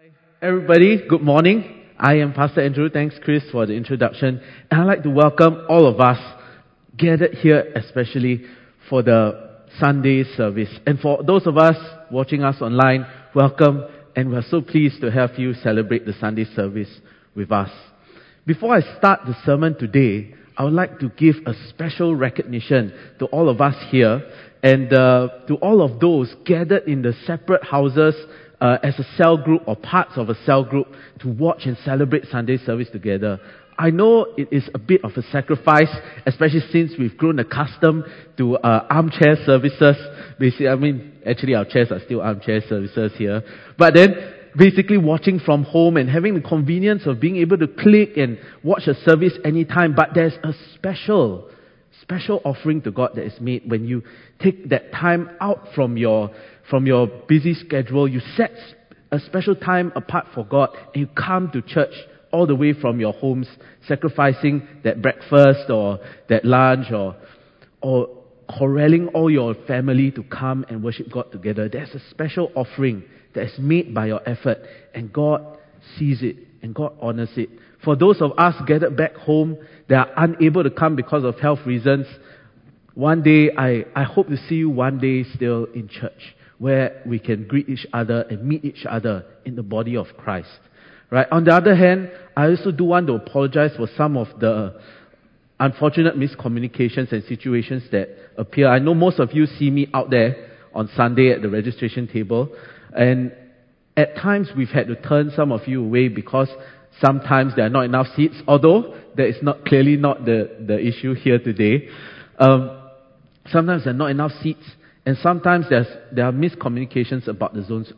Everybody, good morning. I am Pastor Andrew. Thanks, Chris, for the introduction. And I'd like to welcome all of us gathered here, especially for the Sunday service. And for those of us watching us online, welcome. And we're so pleased to have you celebrate the Sunday service with us. Before I start the sermon today, I would like to give a special recognition to all of us here and to all of those gathered in the separate houses as a cell group or parts of a cell group to watch and celebrate Sunday service together. I know it is a bit of a sacrifice, especially since we've grown accustomed to armchair services. Actually our chairs are still armchair services here. But then, basically watching from home and having the convenience of being able to click and watch a service anytime. But there's a special offering to God that is made when you take that time out from your busy schedule. You set a special time apart for God and you come to church all the way from your homes, sacrificing that breakfast or that lunch or corralling all your family to come and worship God together. There's a special offering that is made by your effort, and God sees it and God honors it. For those of us gathered back home that are unable to come because of health reasons, one day I hope to see you one day still in church, where we can greet each other and meet each other in the body of Christ. Right? On the other hand, I also do want to apologize for some of the unfortunate miscommunications and situations that appear. I know most of you see me out there on Sunday at the registration table, and at times we've had to turn some of you away because sometimes there are not enough seats, although that is clearly not the issue here today. Sometimes there are not enough seats, and sometimes there are miscommunications about the zones.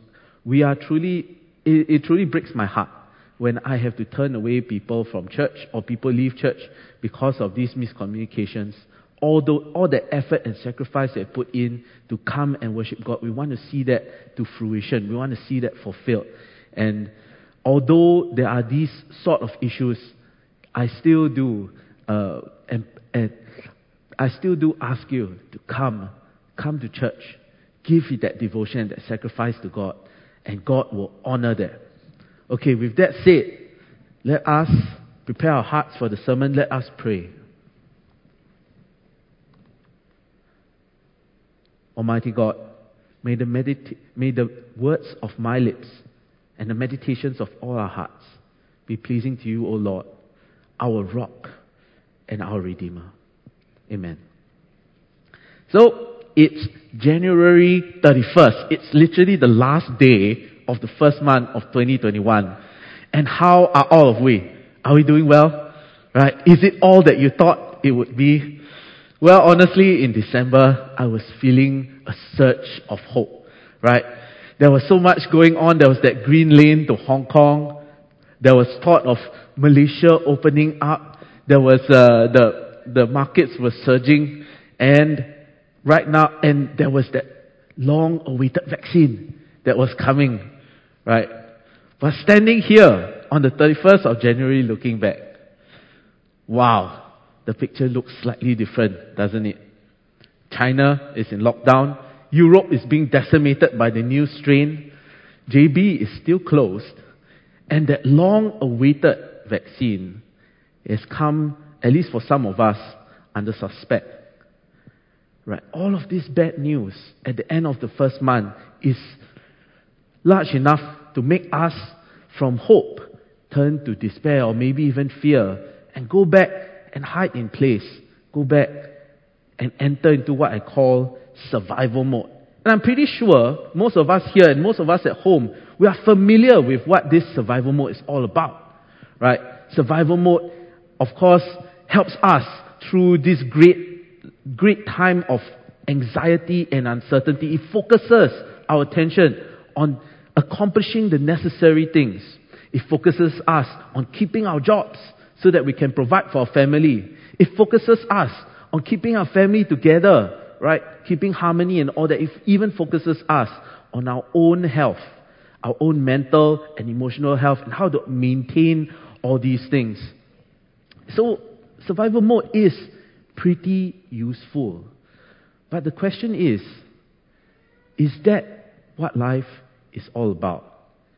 It truly breaks my heart when I have to turn away people from church or people leave church because of these miscommunications. Although all the effort and sacrifice they put in to come and worship God, we want to see that to fruition. We want to see that fulfilled. And although there are these sort of issues, I still do ask you to come to church, give it that devotion, that sacrifice to God, and God will honor that. Okay, with that said, let us prepare our hearts for the sermon. Let us pray. Almighty God, may the words of my lips and the meditations of all our hearts be pleasing to you, O Lord, our rock and our Redeemer. Amen. So, it's January 31st. It's literally the last day of the first month of 2021. And how are all of we? Are we doing well? Right? Is it all that you thought it would be? Well, honestly, in December, I was feeling a surge of hope, right? There was so much going on. There was that green lane to Hong Kong. There was thought of Malaysia opening up. There was the markets were surging, and right now, and there was that long-awaited vaccine that was coming, right? But standing here on the 31st of January, looking back, wow. The picture looks slightly different, doesn't it? China is in lockdown. Europe is being decimated by the new strain. JB is still closed. And that long-awaited vaccine has come, at least for some of us, under suspect. Right? All of this bad news at the end of the first month is large enough to make us, from hope, turn to despair or maybe even fear and go back and hide in place, go back and enter into what I call survival mode. And I'm pretty sure most of us here and most of us at home, we are familiar with what this survival mode is all about, right? Survival mode, of course, helps us through this great time of anxiety and uncertainty. It focuses our attention on accomplishing the necessary things. It focuses us on keeping our jobs, so that we can provide for our family. It focuses us on keeping our family together, right? Keeping harmony and all that. It even focuses us on our own health, our own mental and emotional health, and how to maintain all these things. So, survival mode is pretty useful. But the question is that what life is all about?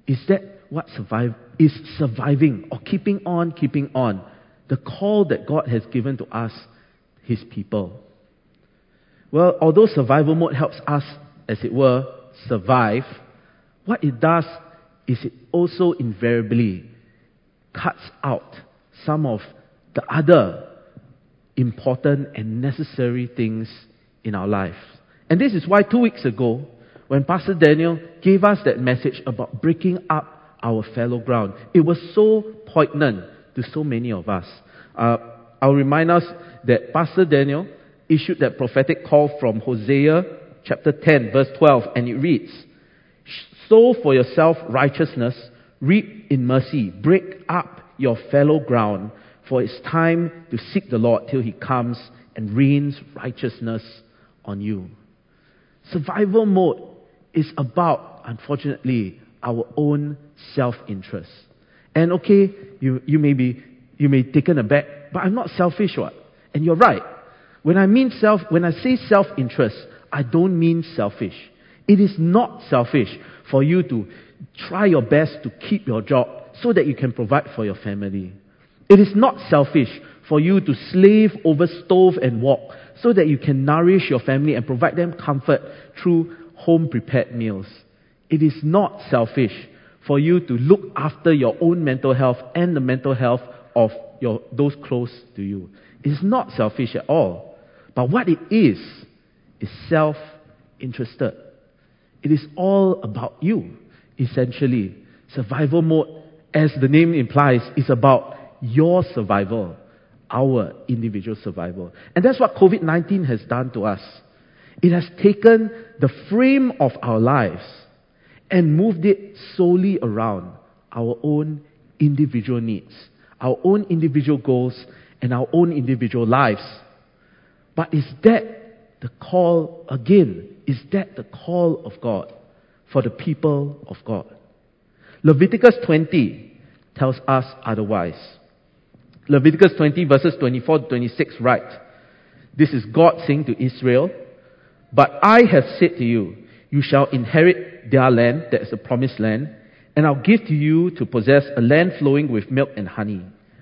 Is that what is surviving or keeping on, the call that God has given to us, His people? Well, although survival mode helps us, as it were, survive, what it does is it also invariably cuts out some of the other important and necessary things in our lives. And this is why 2 weeks ago, when Pastor Daniel gave us that message about breaking up our fallow ground, it was so poignant to so many of us. I'll remind us that Pastor Daniel issued that prophetic call from Hosea chapter 10, verse 12, and it reads, "Sow for yourself righteousness, reap in mercy, break up your fallow ground, for it's time to seek the Lord till He comes and rains righteousness on you." Survival mode is about, unfortunately, our own self-interest. And okay, you may be taken aback, but I'm not selfish, what? And you're right. When I say self-interest, I don't mean selfish. It is not selfish for you to try your best to keep your job so that you can provide for your family. It is not selfish for you to slave over stove and wok so that you can nourish your family and provide them comfort through home-prepared meals. It is not selfish for you to look after your own mental health and the mental health of those close to you. It is not selfish at all. But what it is self-interested. It is all about you, essentially. Survival mode, as the name implies, is about your survival, our individual survival. And that's what COVID-19 has done to us. It has taken the frame of our lives and moved it solely around our own individual needs, our own individual goals, and our own individual lives. But is that the call again? Is that the call of God for the people of God? Leviticus 20 tells us otherwise. Leviticus 20 verses 24 to 26 write, "This is God saying to Israel, but I have said to you, you shall inherit their land," that is the promised land, "and I'll give to you to possess a land flowing with milk and honey.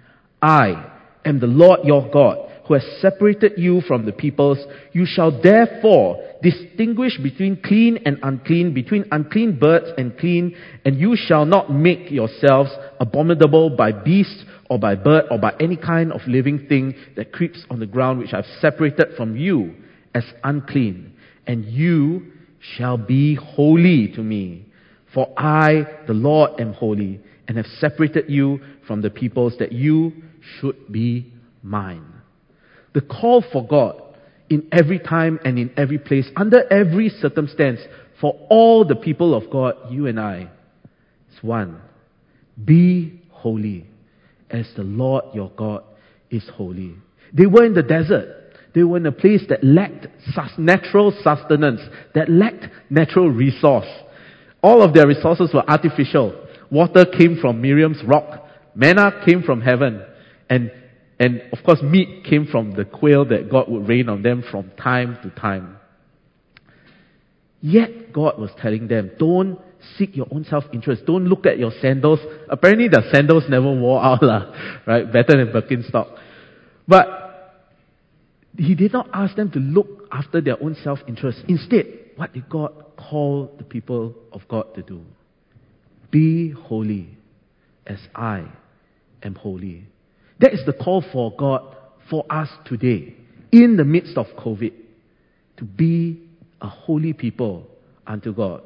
I am the Lord your God, who has separated you from the peoples. You shall therefore distinguish between clean and unclean, between unclean birds and clean, and you shall not make yourselves abominable by beast or by bird or by any kind of living thing that creeps on the ground, which I've separated from you as unclean. And you shall be holy to me, for I, the Lord, am holy, and have separated you from the peoples, that you should be mine." The call for God in every time and in every place, under every circumstance, for all the people of God, you and I, is one. Be holy, as the Lord your God is holy. They were in the desert. They were in a place that lacked natural sustenance, that lacked natural resource. All of their resources were artificial. Water came from Miriam's rock. Manna came from heaven. And of course, meat came from the quail that God would rain on them from time to time. Yet God was telling them, don't seek your own self-interest. Don't look at your sandals. Apparently the sandals never wore out, right? Better than Birkenstock. But He did not ask them to look after their own self-interest. Instead, what did God call the people of God to do? Be holy, as I am holy. That is the call for God for us today, in the midst of COVID, to be a holy people unto God.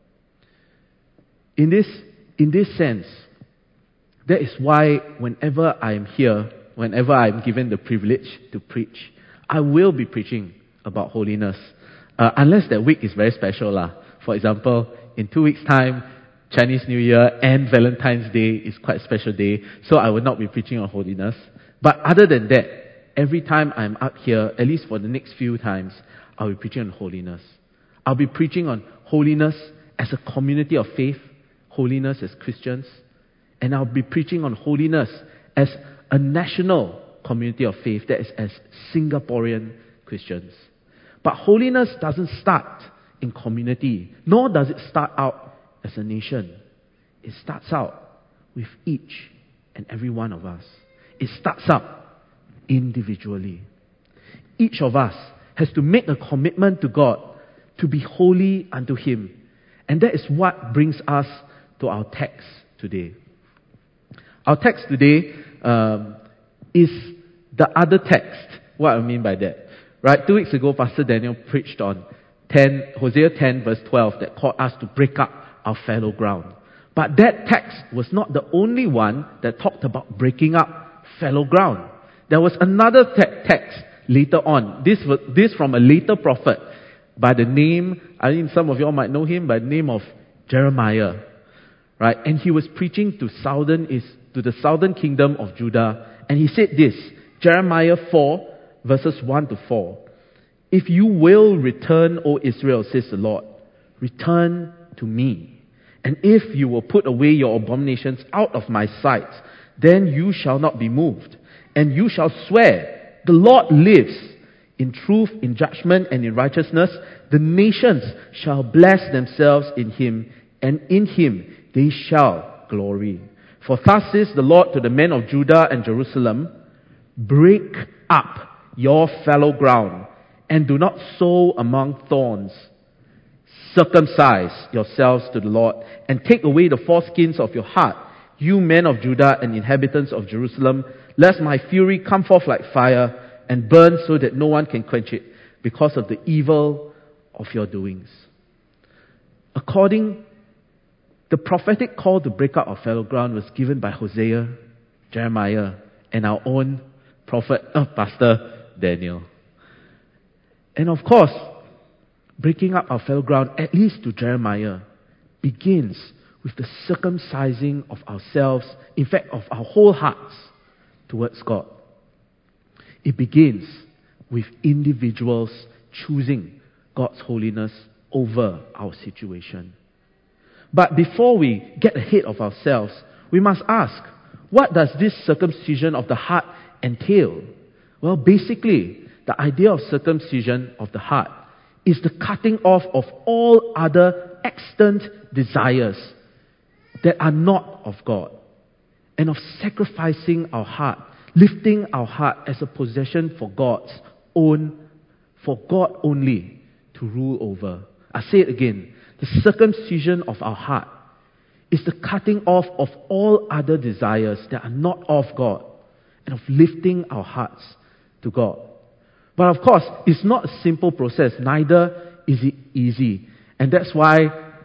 In this sense, that is why whenever I am here, whenever I am given the privilege to preach, I will be preaching about holiness. Unless that week is very special. For example, in 2 weeks' time, Chinese New Year and Valentine's Day is quite a special day, so I will not be preaching on holiness. But other than that, every time I'm up here, at least for the next few times, I'll be preaching on holiness. I'll be preaching on holiness as a community of faith, holiness as Christians, and I'll be preaching on holiness as a national community of faith, that is as Singaporean Christians. But holiness doesn't start in community, nor does it start out as a nation. It starts out with each and every one of us. It starts up individually. Each of us has to make a commitment to God to be holy unto Him. And that is what brings us to our text today. Our text today is the other text. What I mean by that? Right, 2 weeks ago, Pastor Daniel preached on Hosea 10 verse 12 that called us to break up our fallow ground. But that text was not the only one that talked about breaking up fallow ground. There was another text later on. This from a later prophet by the name, I think some of you all might know him by the name of Jeremiah. Right? And he was preaching to the southern kingdom of Judah. And he said this, Jeremiah 4 verses 1 to 4. If you will return, O Israel, says the Lord, return to me. And if you will put away your abominations out of my sight, then you shall not be moved. And you shall swear, the Lord lives. In truth, in judgment, and in righteousness, the nations shall bless themselves in Him, and in Him they shall glory. For thus says the Lord to the men of Judah and Jerusalem, break up your fallow ground, and do not sow among thorns. Circumcise yourselves to the Lord, and take away the foreskins of your heart, you men of Judah and inhabitants of Jerusalem, lest my fury come forth like fire, and burn so that no one can quench it, because of the evil of your doings. The prophetic call to break up our fallow ground was given by Hosea, Jeremiah, and our own Pastor Daniel. And of course, breaking up our fallow ground, at least to Jeremiah, begins with the circumcising of ourselves, in fact, of our whole hearts towards God. It begins with individuals choosing God's holiness over our situation. But before we get ahead of ourselves, we must ask, what does this circumcision of the heart entail? Well, basically, the idea of circumcision of the heart is the cutting off of all other extant desires that are not of God, and of sacrificing our heart, lifting our heart as a possession for God only to rule over. I say it again. The circumcision of our heart is the cutting off of all other desires that are not of God, and of lifting our hearts to God. But of course, it's not a simple process. Neither is it easy. And that's why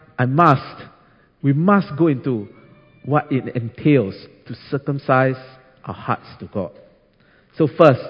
we must go into what it entails to circumcise our hearts to God. So first,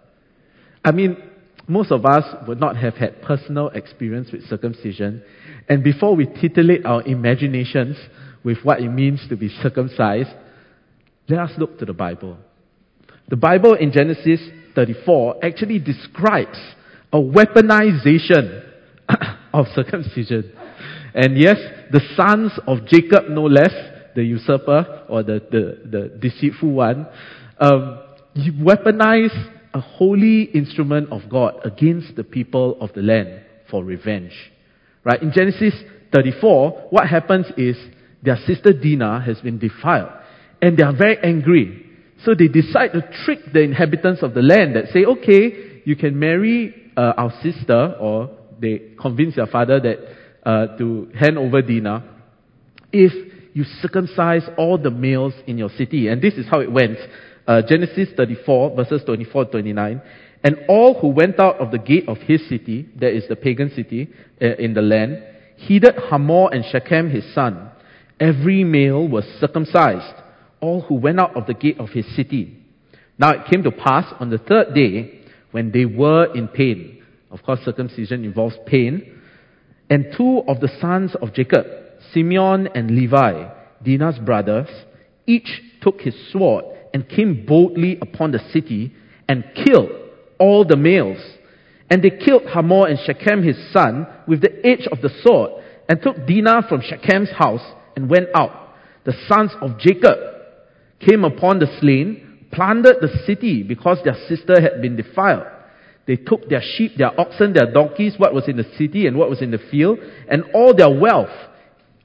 most of us would not have had personal experience with circumcision. And before we titillate our imaginations with what it means to be circumcised, let us look to the Bible. The Bible in Genesis 34 actually describes a weaponization of circumcision. And yes, the sons of Jacob, no less, the usurper or the deceitful one, weaponize a holy instrument of God against the people of the land for revenge. Right? In Genesis 34, what happens is their sister Dinah has been defiled, and they are very angry. So they decide to trick the inhabitants of the land that say, okay, you can marry our sister, or they convince their father that to hand over Dinah if you circumcise all the males in your city. And this is how it went. Genesis 34 verses 24 to 29. And all who went out of the gate of his city, that is the pagan city in the land, heeded Hamor and Shechem his son. Every male was circumcised, all who went out of the gate of his city. Now it came to pass on the third day, when they were in pain. Of course, circumcision involves pain. And two of the sons of Jacob, Simeon and Levi, Dinah's brothers, each took his sword and came boldly upon the city and killed all the males. And they killed Hamor and Shechem his son with the edge of the sword, and took Dinah from Shechem's house and went out. The sons of Jacob came upon the slain, plundered the city because their sister had been defiled. They took their sheep, their oxen, their donkeys, what was in the city and what was in the field, and all their wealth,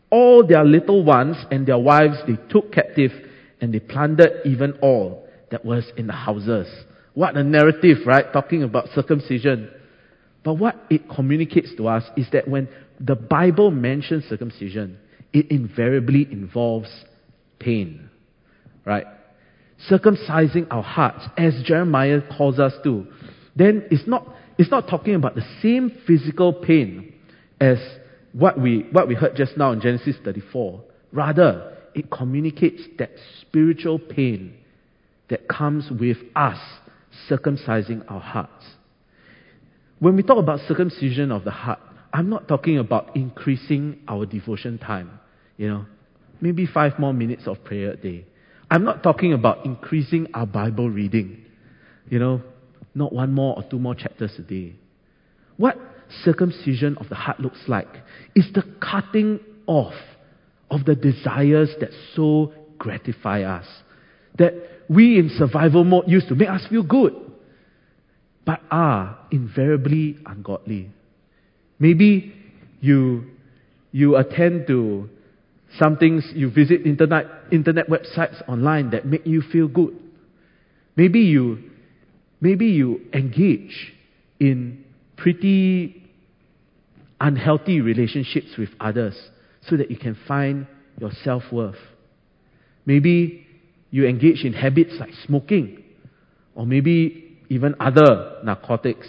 all their little ones and their wives they took captive, and they plundered even all that was in the houses. What a narrative, right? Talking about circumcision. But what it communicates to us is that when the Bible mentions circumcision, it invariably involves pain, right? Circumcising our hearts, as Jeremiah calls us to, then it's not talking about the same physical pain as what we heard just now in Genesis 34. Rather, it communicates that spiritual pain that comes with us circumcising our hearts. When we talk about circumcision of the heart, I'm not talking about increasing our devotion time. Maybe 5 more minutes of prayer a day. I'm not talking about increasing our Bible reading. Not 1 more or 2 more chapters a day. What circumcision of the heart looks like is the cutting off of the desires that so gratify us, that we in survival mode used to make us feel good, but are invariably ungodly. Maybe you attend to some things, you visit internet websites online that make you feel good. Maybe you engage in pretty unhealthy relationships with others so that you can find your self-worth. Maybe you engage in habits like smoking, or maybe even other narcotics,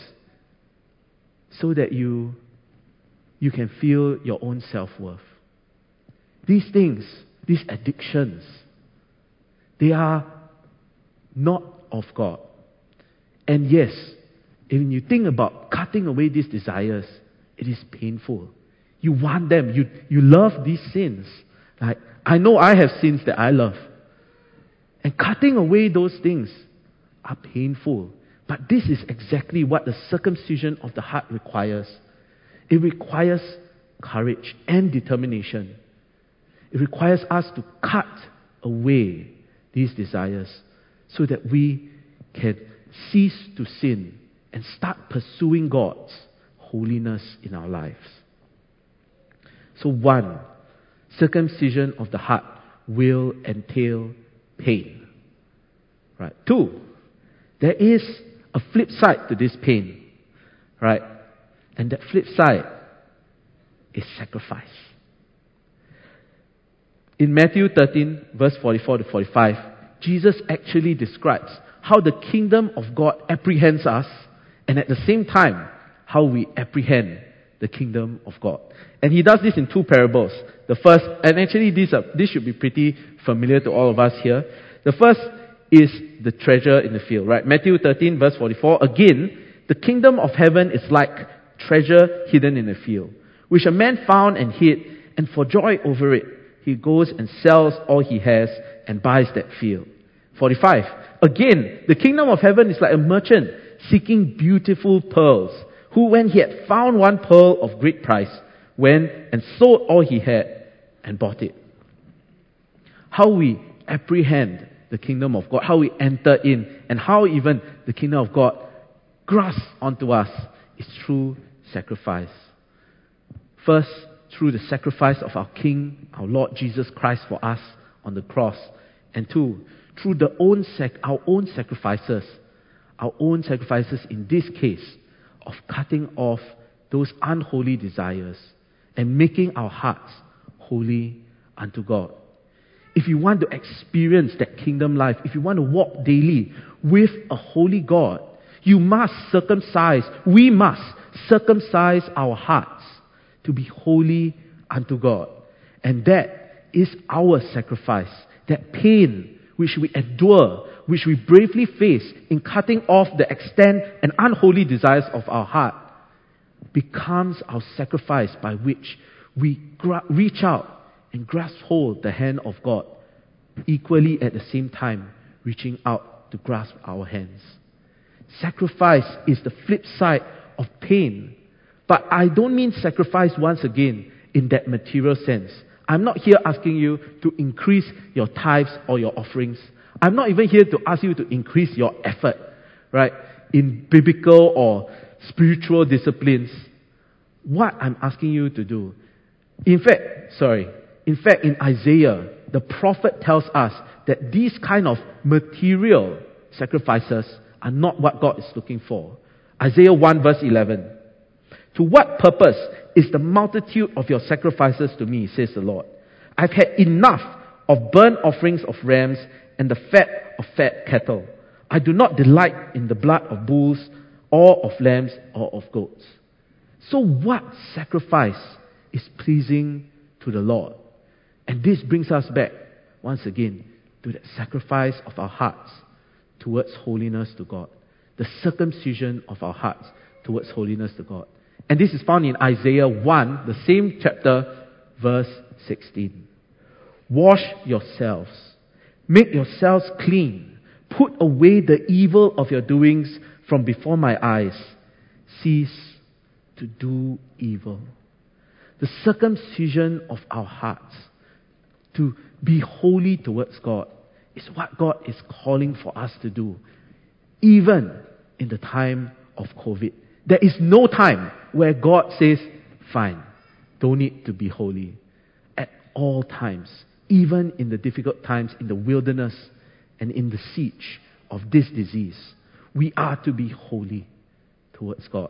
so that you can feel your own self-worth. These things, these addictions, they are not of God. And yes, when you think about cutting away these desires, it is painful. You want them. You love these sins. Like, I know I have sins that I love. And cutting away those things are painful. But this is exactly what the circumcision of the heart requires. It requires courage and determination. It requires us to cut away these desires so that we can cease to sin and start pursuing God's holiness in our lives. So 1, circumcision of the heart will entail pain. Right? 2, there is a flip side to this pain. Right? And that flip side is sacrifice. In Matthew 13, verse 44 to 45, Jesus actually describes how the kingdom of God apprehends us, and at the same time, how we apprehend the kingdom of God. And he does this in 2 parables. The first, and actually this should be pretty familiar to all of us here. The first is the treasure in the field, right? Matthew 13, verse 44. Again, the kingdom of heaven is like treasure hidden in a field, which a man found and hid, and for joy over it, he goes and sells all he has and buys that field. 45. Again, the kingdom of heaven is like a merchant seeking beautiful pearls, who when he had found one pearl of great price, went and sold all he had and bought it. How we apprehend the kingdom of God, how we enter in, and how even the kingdom of God grasps onto us is through sacrifice. First, through the sacrifice of our King, our Lord Jesus Christ for us on the cross. And 2, through our own sacrifices in this case of cutting off those unholy desires and making our hearts holy unto God. If you want to experience that kingdom life, if you want to walk daily with a holy God, we must circumcise our hearts to be holy unto God. And that is our sacrifice. That pain which we endure, which we bravely face in cutting off the extent and unholy desires of our heart, becomes our sacrifice by which we reach out and grasp hold the hand of God, equally at the same time reaching out to grasp our hands. Sacrifice is the flip side of pain. But I don't mean sacrifice once again in that material sense. I'm not here asking you to increase your tithes or your offerings. I'm not even here to ask you to increase your effort, right, in biblical or spiritual disciplines. What I'm asking you to do, in fact, in Isaiah, the prophet tells us that these kind of material sacrifices are not what God is looking for. Isaiah 1 verse 11. To what purpose is the multitude of your sacrifices to me, says the Lord. I've had enough of burnt offerings of rams and the fat of fat cattle. I do not delight in the blood of bulls or of lambs or of goats. So what sacrifice is pleasing to the Lord? And this brings us back, once again, to that sacrifice of our hearts towards holiness to God. The circumcision of our hearts towards holiness to God. And this is found in Isaiah 1, the same chapter, verse 16. Wash yourselves. Make yourselves clean. Put away the evil of your doings from before my eyes. Cease to do evil. The circumcision of our hearts to be holy towards God is what God is calling for us to do, even in the time of COVID. There is no time where God says, fine, don't need to be holy. At all times, even in the difficult times, in the wilderness and in the siege of this disease, we are to be holy towards God.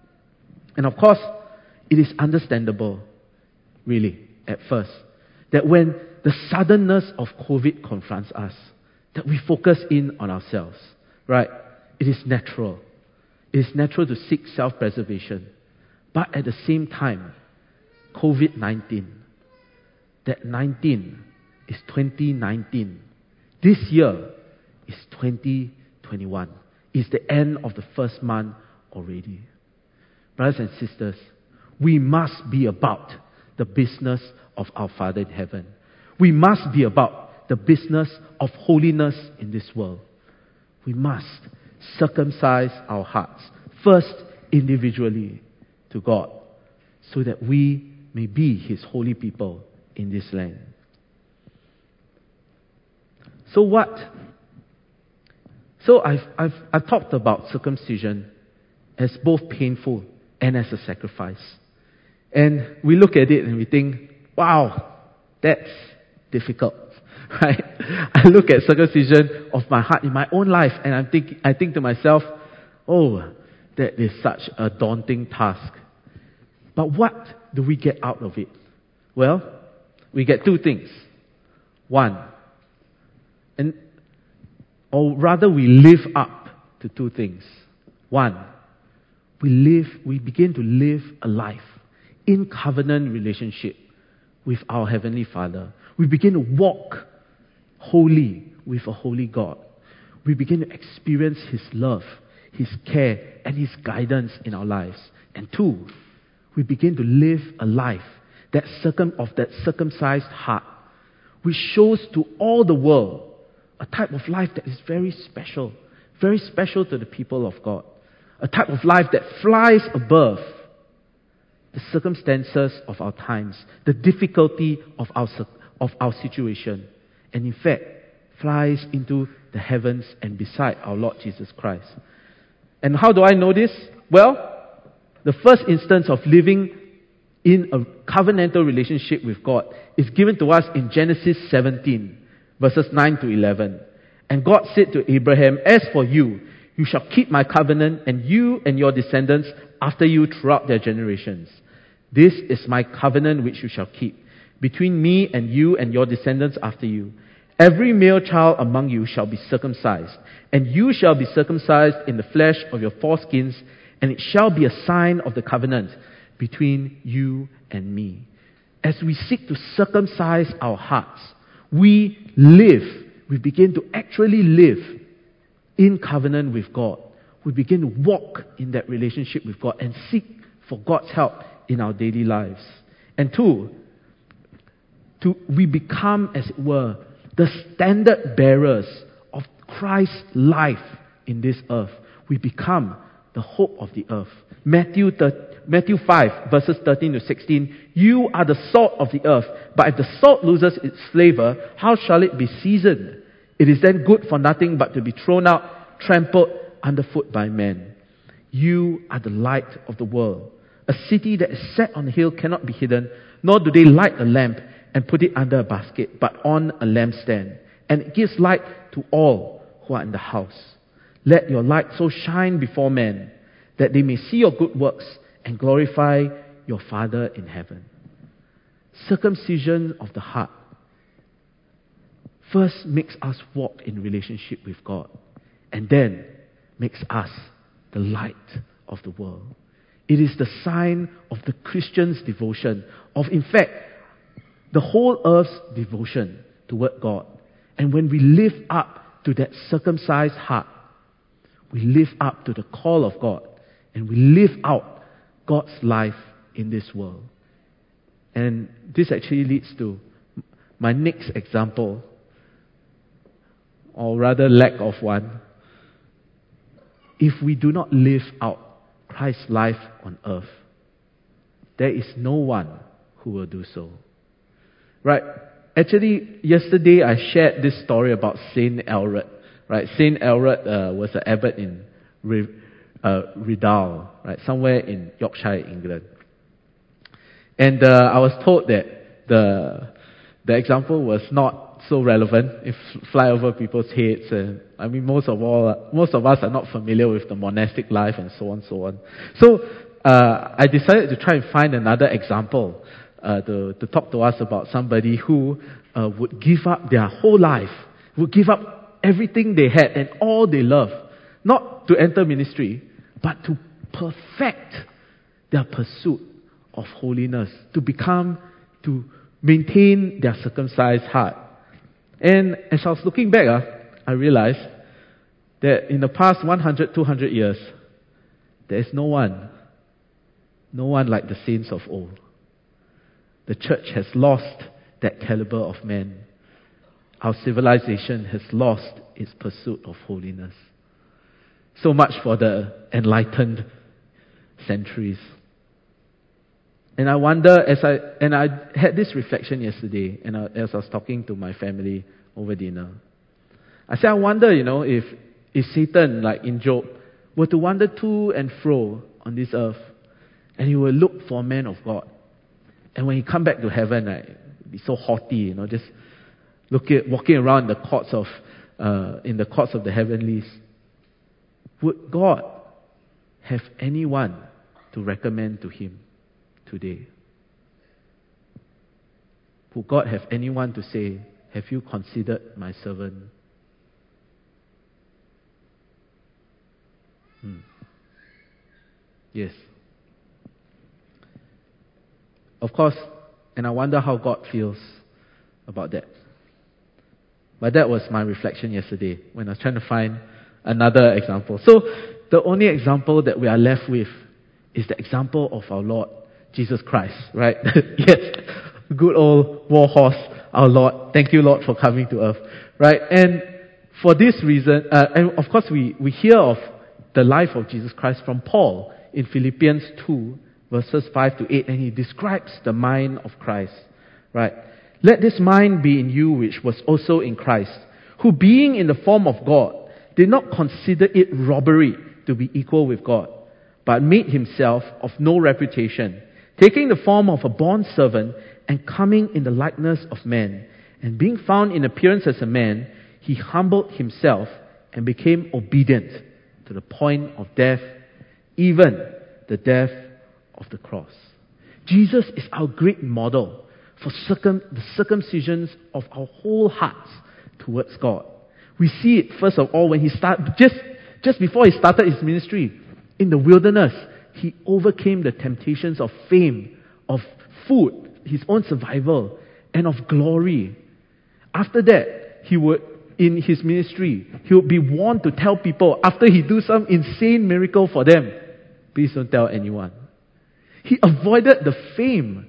And of course, it is understandable, really, at first, that when the suddenness of COVID confronts us, that we focus in on ourselves, right? It is natural. It is natural to seek self-preservation. But at the same time, COVID-19, that 19 is 2019. This year is 2021. It's the end of the first month already. Brothers and sisters, we must be about the business of our Father in heaven. We must be about the business of holiness in this world. We must circumcise our hearts, first individually to God, so that we may be His holy people in this land. So what? So I've talked about circumcision as both painful and as a sacrifice. And we look at it and we think, wow, that's difficult, right? I look at circumcision of my heart in my own life and I think to myself, oh, that is such a daunting task. But what do we get out of it? Well, we get two things. One, or rather we live up to two things. One, we begin to live a life in covenant relationship with our Heavenly Father. We begin to walk holy with a holy God. We begin to experience His love, His care, and His guidance in our lives. And two, we begin to live a life of that circumcised heart, which shows to all the world a type of life that is very special to the people of God. A type of life that flies above the circumstances of our times, the difficulty of our situation, and in fact, flies into the heavens and beside our Lord Jesus Christ. And how do I know this? Well, the first instance of living in a covenantal relationship with God is given to us in Genesis 17, verses 9 to 11. And God said to Abraham, "As for you, you shall keep my covenant, and you and your descendants after you throughout their generations. This is my covenant which you shall keep, between me and you and your descendants after you. Every male child among you shall be circumcised, and you shall be circumcised in the flesh of your foreskins, and it shall be a sign of the covenant between you and me." As we seek to circumcise our hearts, we begin to actually live in covenant with God. We begin to walk in that relationship with God and seek for God's help in our daily lives. And two, we become, as it were, the standard bearers of Christ's life in this earth. We become the hope of the earth. Matthew 5, verses 13 to 16, "You are the salt of the earth, but if the salt loses its flavor, how shall it be seasoned? It is then good for nothing but to be thrown out, trampled underfoot by men. You are the light of the world. A city that is set on a hill cannot be hidden, nor do they light a lamp and put it under a basket, but on a lampstand, and it gives light to all who are in the house. Let your light so shine before men that they may see your good works and glorify your Father in heaven. Circumcision of the heart first makes us walk in relationship with God, and then makes us the light of the world. It is the sign of the Christian's devotion, of in fact, the whole earth's devotion toward God. And when we live up to that circumcised heart, we live up to the call of God, and we live out God's life in this world. And this actually leads to my next example, or rather lack of one. If we do not live out Christ's life on earth, there is no one who will do so. Right? Actually, yesterday I shared this story about Saint Elred. Right? Saint Elred was an abbot in Riddal, right? Somewhere in Yorkshire, England. And I was told that the example was not so relevant. If fly over people's heads, and I mean, most of us are not familiar with the monastic life and so on, so on. So I decided to try and find another example to talk to us about somebody who would give up their whole life, would give up everything they had and all they love, not to enter ministry, but to perfect their pursuit of holiness, to maintain their circumcised heart. And as I was looking back, I realized that in the past 100, 200 years, there is no one like the saints of old. The church has lost that caliber of man. Our civilization has lost its pursuit of holiness. So much for the enlightened centuries. And I wonder, I had this reflection yesterday, and as I was talking to my family over dinner, I said, I wonder, if Satan, like in Job, were to wander to and fro on this earth, and he will look for a man of God, and when he come back to heaven, right, be so haughty, just walking around in the courts of the heavenlies, would God have anyone to recommend to him today? Would God have anyone to say, have you considered my servant? Yes. Of course, and I wonder how God feels about that. But that was my reflection yesterday when I was trying to find another example. So, the only example that we are left with is the example of our Lord Jesus Christ, right? Yes, good old war horse, our Lord. Thank you, Lord, for coming to earth, right? And for this reason, and of course we hear of the life of Jesus Christ from Paul in Philippians 2, verses 5 to 8, and he describes the mind of Christ, right? Let this mind be in you which was also in Christ, who being in the form of God, did not consider it robbery to be equal with God, but made himself of no reputation, taking the form of a bondservant and coming in the likeness of men, and being found in appearance as a man, he humbled himself and became obedient to the point of death, even the death of the cross. Jesus is our great model for the circumcisions of our whole hearts towards God. We see it first of all when he started, just before he started his ministry in the wilderness. He overcame the temptations of fame, of food, his own survival, and of glory. After that, in his ministry, he would be warned to tell people after he do some insane miracle for them, please don't tell anyone. He avoided the fame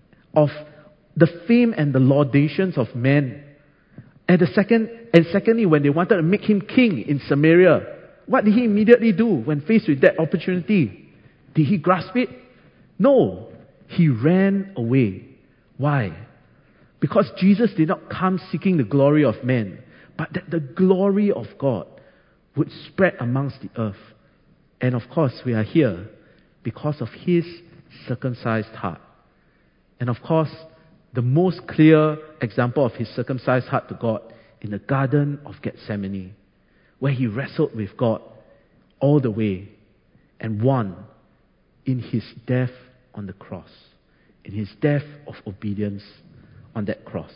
and the laudations of men. And secondly, when they wanted to make him king in Samaria, what did he immediately do when faced with that opportunity? Did he grasp it? No. He ran away. Why? Because Jesus did not come seeking the glory of men, but that the glory of God would spread amongst the earth. And of course, we are here because of his circumcised heart. And of course, the most clear example of his circumcised heart to God in the Garden of Gethsemane, where he wrestled with God all the way and won in his death on the cross, in his death of obedience on that cross.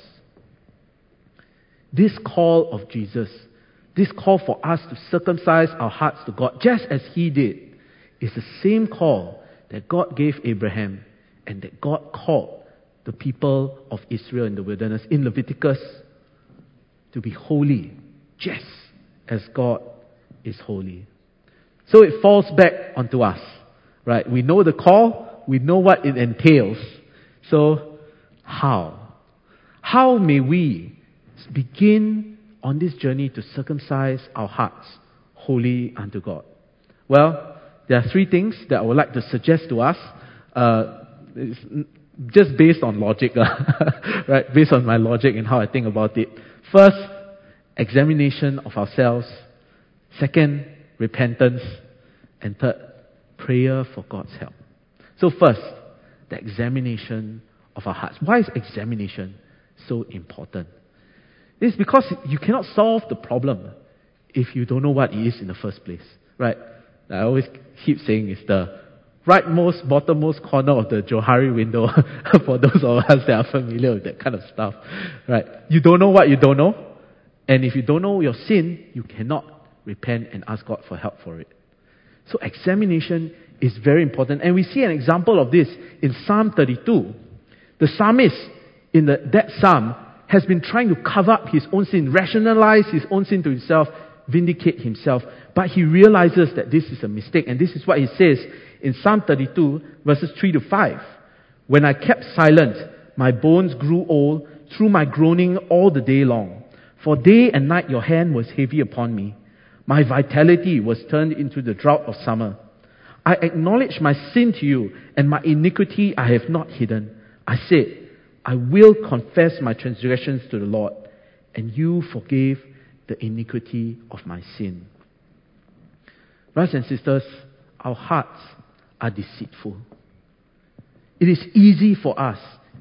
This call of Jesus, this call for us to circumcise our hearts to God, just as he did, is the same call that God gave Abraham and that God called the people of Israel in the wilderness in Leviticus to be holy, just as God is holy. So it falls back onto us, right? We know the call, we know what it entails. So how? How may we begin on this journey to circumcise our hearts wholly unto God? Well, there are three things that I would like to suggest to us. It's just based on logic, right? Based on my logic and how I think about it. First, examination of ourselves. Second, repentance. And third, prayer for God's help. So first, the examination of our hearts. Why is examination so important? It's because you cannot solve the problem if you don't know what it is in the first place, right? I always keep saying it's the rightmost, bottommost corner of the Johari window for those of us that are familiar with that kind of stuff, right? You don't know what you don't know, and if you don't know your sin, you cannot repent and ask God for help for it. So examination is very important, and we see an example of this in Psalm 32. The psalmist in that psalm has been trying to cover up his own sin, rationalize his own sin to himself, vindicate himself. But he realizes that this is a mistake. And this is what he says in Psalm 32, verses 3 to 5. When I kept silent, my bones grew old through my groaning all the day long. For day and night your hand was heavy upon me. My vitality was turned into the drought of summer. I acknowledge my sin to you, and my iniquity I have not hidden. I said, I will confess my transgressions to the Lord, and you forgave the iniquity of my sin. Brothers and sisters, our hearts are deceitful. It is easy for us,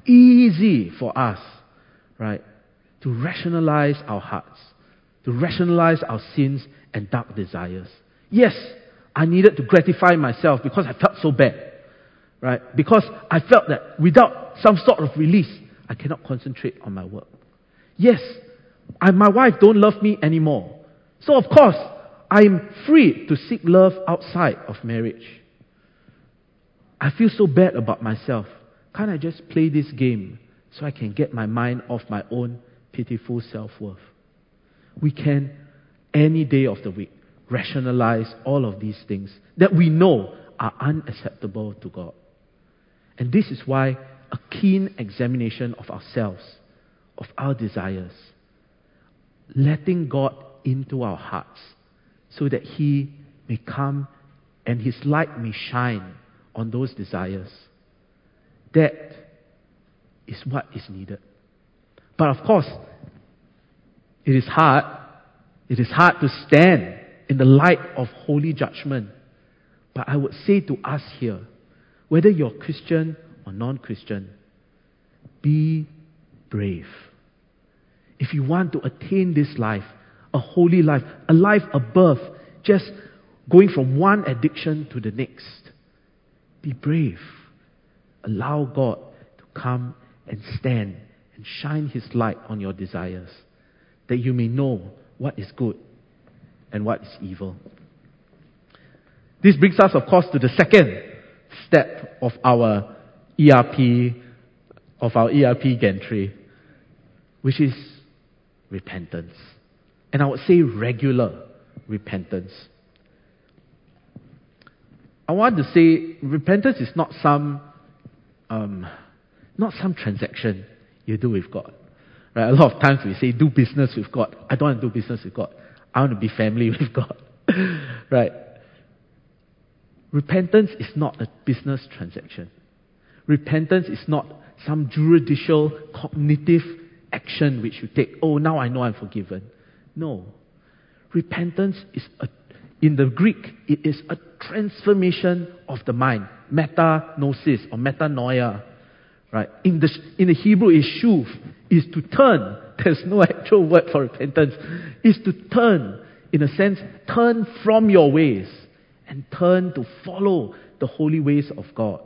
right, to rationalize our hearts, to rationalize our sins and dark desires. Yes, I needed to gratify myself because I felt so bad, right? Because I felt that without some sort of release, I cannot concentrate on my work. Yes, my wife don't love me anymore. So of course, I'm free to seek love outside of marriage. I feel so bad about myself. Can't I just play this game so I can get my mind off my own pitiful self-worth? We can, any day of the week, rationalize all of these things that we know are unacceptable to God. And this is why a keen examination of ourselves, of our desires, letting God into our hearts so that He may come and His light may shine on those desires. That is what is needed. But of course, it is hard. It is hard to stand in the light of holy judgment. But I would say to us here, whether you're Christian or non-Christian, be brave. If you want to attain this life, a holy life, a life above just going from one addiction to the next, be brave. Allow God to come and stand and shine His light on your desires, that you may know what is good and what is evil. This brings us, of course, to the second step of our ERP gantry, which is repentance. And I would say regular repentance. I want to say repentance is not some transaction you do with God. Right? A lot of times we say do business with God. I don't want to do business with God. I want to be family with God. Right? Repentance is not a business transaction. Repentance is not some judicial, cognitive action which you take. Oh, now I know I'm forgiven. No. Repentance is, in the Greek, it is a transformation of the mind. Metanosis or metanoia. Right? In the Hebrew, is shuv, is to turn. There's no actual word for repentance. Is to turn, in a sense, turn from your ways and turn to follow the holy ways of God.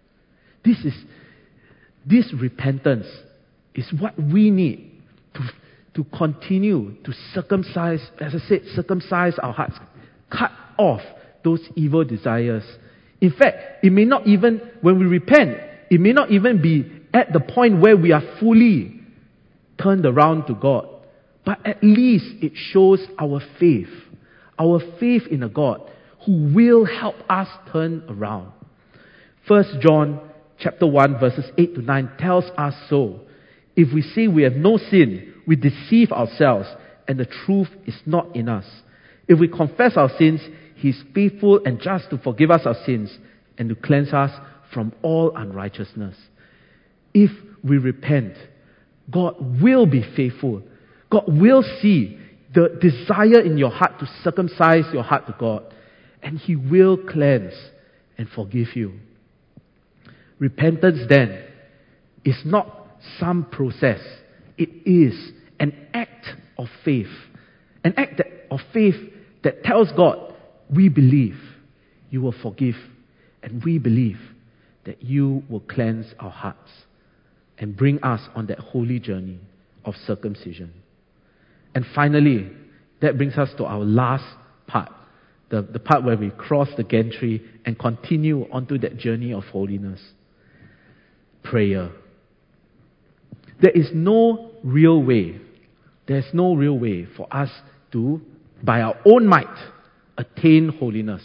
This repentance is what we need to continue to circumcise, as I said, circumcise our hearts, cut off those evil desires. In fact, it may not even, when we repent, it may not even be at the point where we are fully turned around to God. But at least it shows our faith in a God who will help us turn around. 1 John chapter 1 verses 8 to 9 tells us so. If we say we have no sin, we deceive ourselves and the truth is not in us. If we confess our sins, He is faithful and just to forgive us our sins and to cleanse us from all unrighteousness. If we repent, God will be faithful. God will see the desire in your heart to circumcise your heart to God, and He will cleanse and forgive you. Repentance then is not some process. It is an act of faith. An act of faith that tells God, we believe you will forgive, and we believe that you will cleanse our hearts and bring us on that holy journey of circumcision. And finally, that brings us to our last part, the part where we cross the gantry and continue onto that journey of holiness. Prayer. There's no real way for us to, by our own might, attain holiness.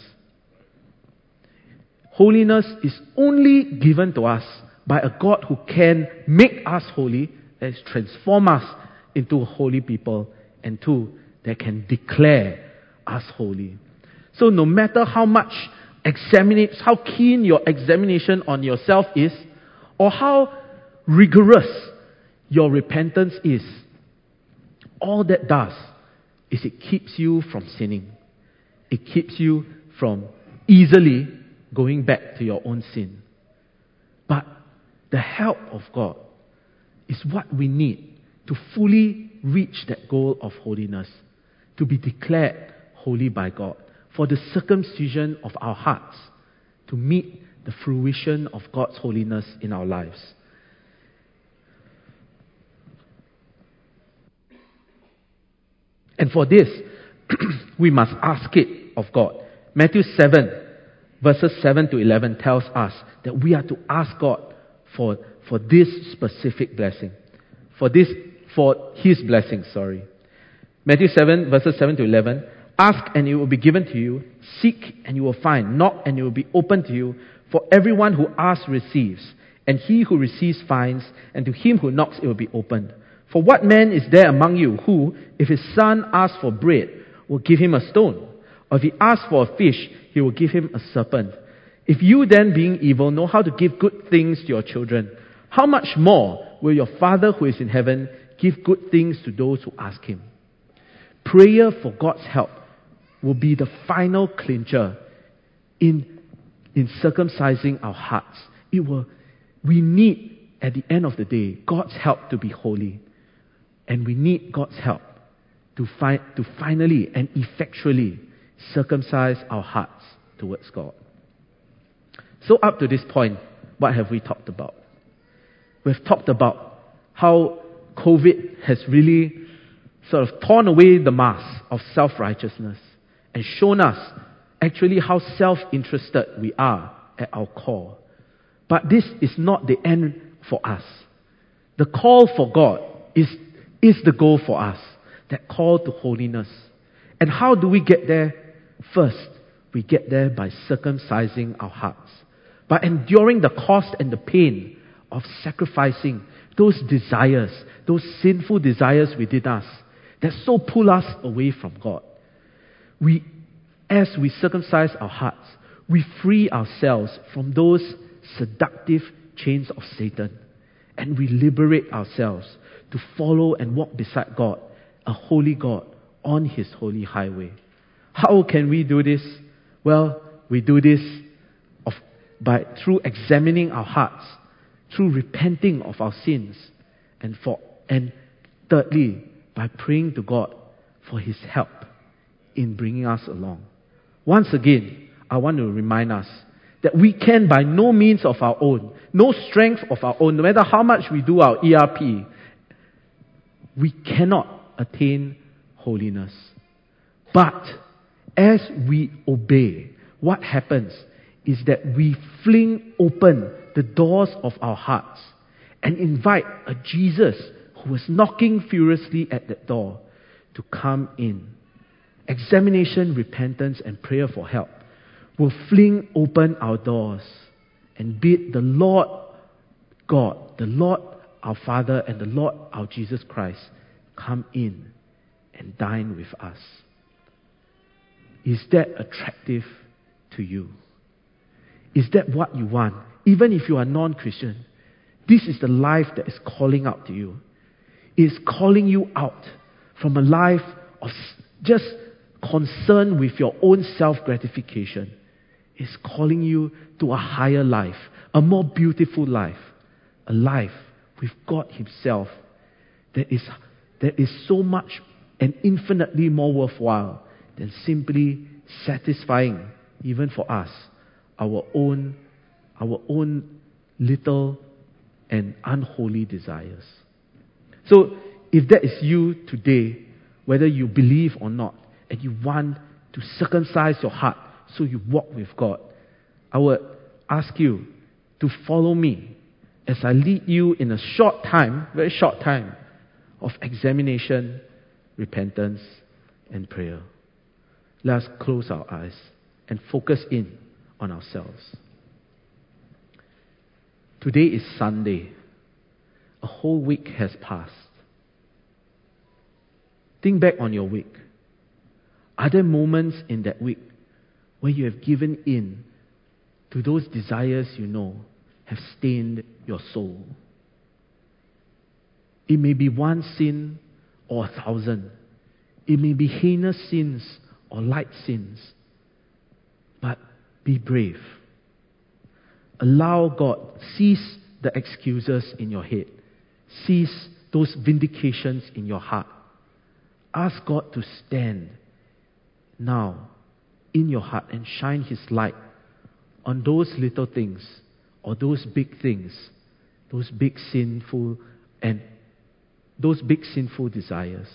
Holiness is only given to us by a God who can make us holy, that is, transform us into a holy people, and two, that can declare us holy. So no matter how keen your examination on yourself is, or how rigorous your repentance is, all that does is it keeps you from sinning. It keeps you from easily going back to your own sin. But the help of God is what we need to fully reach that goal of holiness, to be declared holy by God, for the circumcision of our hearts to meet the fruition of God's holiness in our lives. And for this, we must ask it of God. Matthew 7, verses 7 to 11 tells us that we are to ask God for this specific blessing. For His blessing, Matthew 7, verses 7 to 11. Ask and it will be given to you. Seek and you will find. Knock and it will be opened to you. For everyone who asks receives. And he who receives finds. And to him who knocks it will be opened. For what man is there among you who, if his son asks for bread, will give him a stone? Or if he asks for a fish, he will give him a serpent? If you then, being evil, know how to give good things to your children, how much more will your Father who is in heaven give good things to those who ask Him? Prayer for God's help will be the final clincher in circumcising our hearts. We need, at the end of the day, God's help to be holy. And we need God's help to finally and effectually circumcise our hearts towards God. So up to this point, what have we talked about? We've talked about how COVID has really sort of torn away the mask of self-righteousness and shown us actually how self-interested we are at our core. But this is not the end for us. The call for God is the goal for us, that call to holiness. And how do we get there? First, we get there by circumcising our hearts, by enduring the cost and the pain of sacrificing those desires, those sinful desires within us that so pull us away from God. As we circumcise our hearts, we free ourselves from those seductive chains of Satan, and we liberate ourselves to follow and walk beside God, a holy God, on His holy highway. How can we do this? Well, we do this through examining our hearts, through repenting of our sins, and thirdly, by praying to God for His help in bringing us along. Once again, I want to remind us that we can by no means of our own, no strength of our own, no matter how much we do our ERP, we cannot attain holiness. But as we obey, what happens is that we fling open the doors of our hearts and invite a Jesus who is knocking furiously at that door to come in. Examination, repentance, and prayer for help will fling open our doors and bid the Lord God, the Lord our Father, and the Lord our Jesus Christ come in and dine with us. Is that attractive to you? Is that what you want? Even if you are non-Christian, this is the life that is calling out to you. It is calling you out from a life of just concern with your own self-gratification. It's calling you to a higher life, a more beautiful life, a life with God Himself that is so much and infinitely more worthwhile than simply satisfying, even for us, our own little and unholy desires. So, if that is you today, whether you believe or not, and you want to circumcise your heart so you walk with God, I would ask you to follow me as I lead you in a short time, very short time, of examination, repentance, and prayer. Let us close our eyes and focus in on ourselves. Today is Sunday. A whole week has passed. Think back on your week. Are there moments in that week where you have given in to those desires you know have stained your soul? It may be one sin or 1,000. It may be heinous sins or light sins. But be brave. Allow God, cease the excuses in your head. Cease those vindications in your heart. Ask God to stand now in your heart and shine His light on those little things or those big things, those big sinful desires.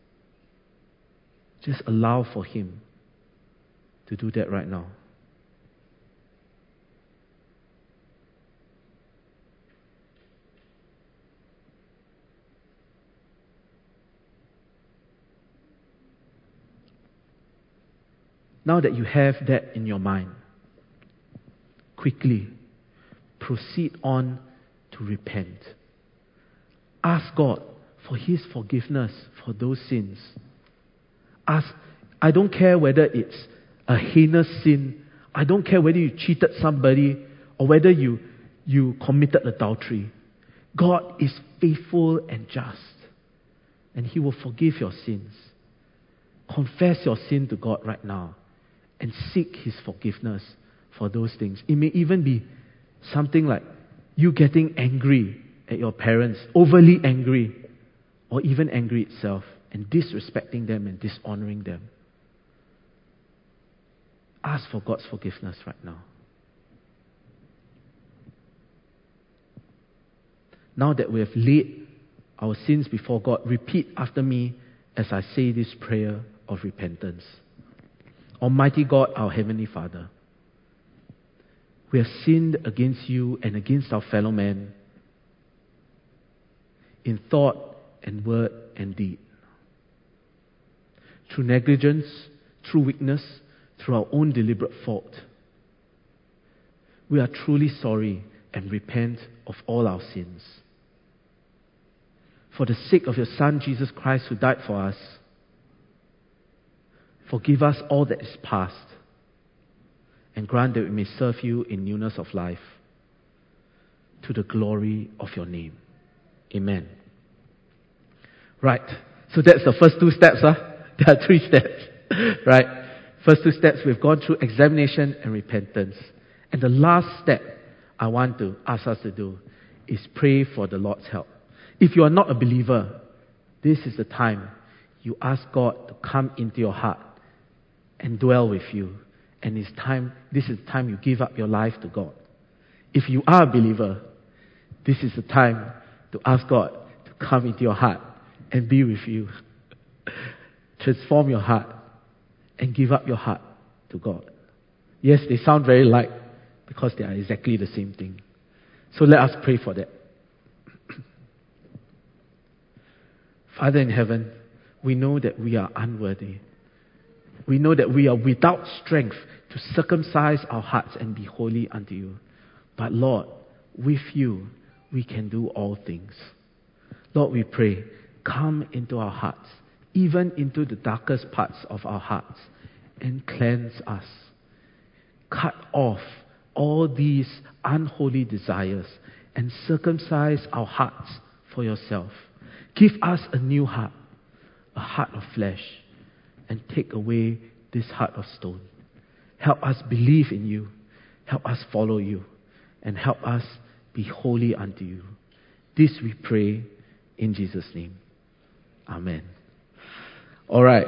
Just allow for Him to do that right now. Now that you have that in your mind, quickly proceed on to repent. Ask God for His forgiveness for those sins. I don't care whether it's a heinous sin. I don't care whether you cheated somebody or whether you committed adultery. God is faithful and just, and He will forgive your sins. Confess your sin to God right now and seek His forgiveness for those things. It may even be something like you getting angry at your parents, overly angry, or even angry itself, and disrespecting them and dishonoring them. Ask for God's forgiveness right now. Now that we have laid our sins before God, repeat after me as I say this prayer of repentance. Almighty God, our Heavenly Father, we have sinned against You and against our fellow man in thought and word and deed. Through negligence, through weakness, through our own deliberate fault. We are truly sorry and repent of all our sins. For the sake of Your Son, Jesus Christ, who died for us, forgive us all that is past, and grant that we may serve You in newness of life, to the glory of Your name. Amen. Right, so that's the first two steps. There are 3 steps. Right, first 2 steps we've gone through: examination and repentance. And the last step I want to ask us to do is pray for the Lord's help. If you are not a believer, this is the time you ask God to come into your heart and dwell with you. And this is the time you give up your life to God. If you are a believer, this is the time to ask God to come into your heart and be with you. Transform your heart and give up your heart to God. Yes, they sound very alike because they are exactly the same thing. So let us pray for that. Father in heaven, we know that we are unworthy. We know that we are without strength to circumcise our hearts and be holy unto you. But Lord, with you, we can do all things. Lord, we pray, come into our hearts, even into the darkest parts of our hearts, and cleanse us. Cut off all these unholy desires and circumcise our hearts for yourself. Give us a new heart, a heart of flesh, and take away this heart of stone. Help us believe in you. Help us follow you. And help us be holy unto you. This we pray in Jesus' name. Amen. All right.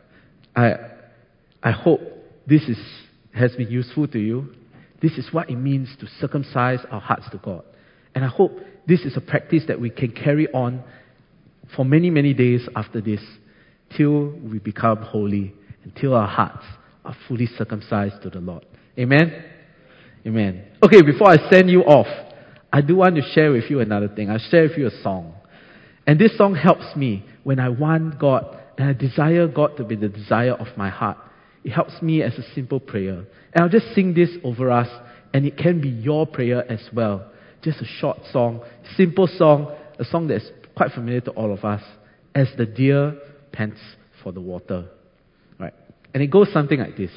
I hope this has been useful to you. This is what it means to circumcise our hearts to God. And I hope this is a practice that we can carry on for many, many days after this, till we become holy, until our hearts are fully circumcised to the Lord. Amen? Amen. Okay, before I send you off, I do want to share with you another thing. I'll share with you a song. And this song helps me when I want God and I desire God to be the desire of my heart. It helps me as a simple prayer. And I'll just sing this over us, and it can be your prayer as well. Just a short song, simple song, a song that's quite familiar to all of us. As the deer pants for the water. Right? And it goes something like this.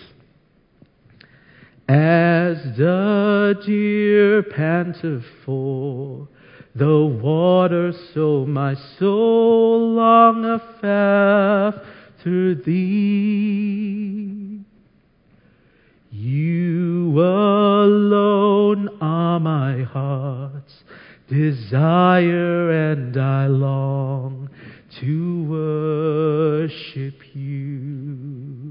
As the deer panteth for the water, so my soul longeth after thee. You alone are my heart's desire, and I long to worship you.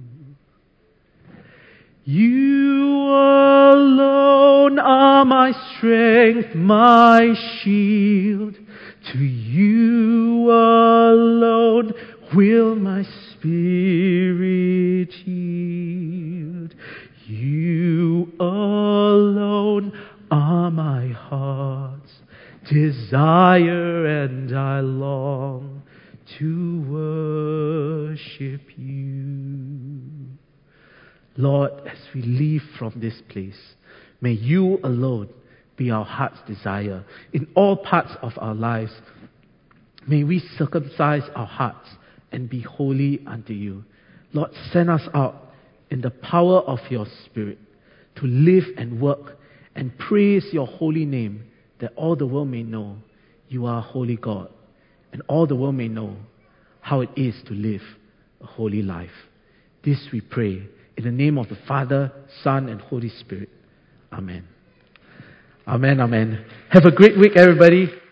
You alone are my strength, my shield. To you alone will my spirit yield. You alone are my heart's desire, and I long to worship you. Lord, as we leave from this place, may you alone be our heart's desire. In all parts of our lives, may we circumcise our hearts and be holy unto you. Lord, send us out in the power of your Spirit to live and work and praise your holy name, that all the world may know you are a holy God, and all the world may know how it is to live a holy life. This we pray in the name of the Father, Son, and Holy Spirit. Amen. Amen, amen. Have a great week, everybody.